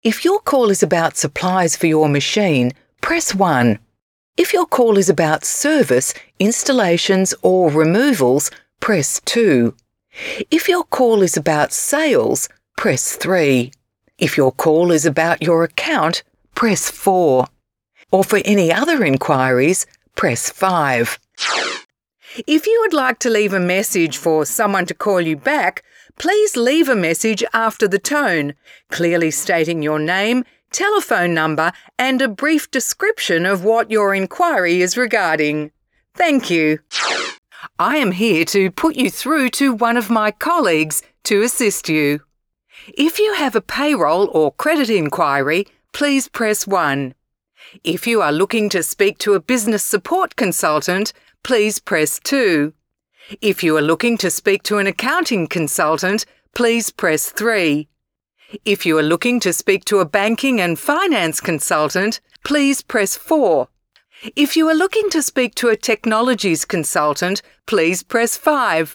If your call is about supplies for your machine, press 1. If your call is about service, installations or removals, press 2. If your call is about sales, press 3. If your call is about your account, press 4. Or for any other inquiries, press 5. If you would like to leave a message for someone to call you back, please leave a message after the tone, clearly stating your name, telephone number, and a brief description of what your inquiry is regarding. Thank you. I am here to put you through to one of my colleagues to assist you. If you have a payroll or credit inquiry, please press 1. If you are looking to speak to a business support consultant, please press 2. If you are looking to speak to an accounting consultant, please press 3. If you are looking to speak to a banking and finance consultant, please press 4. If you are looking to speak to a technologies consultant, please press 5.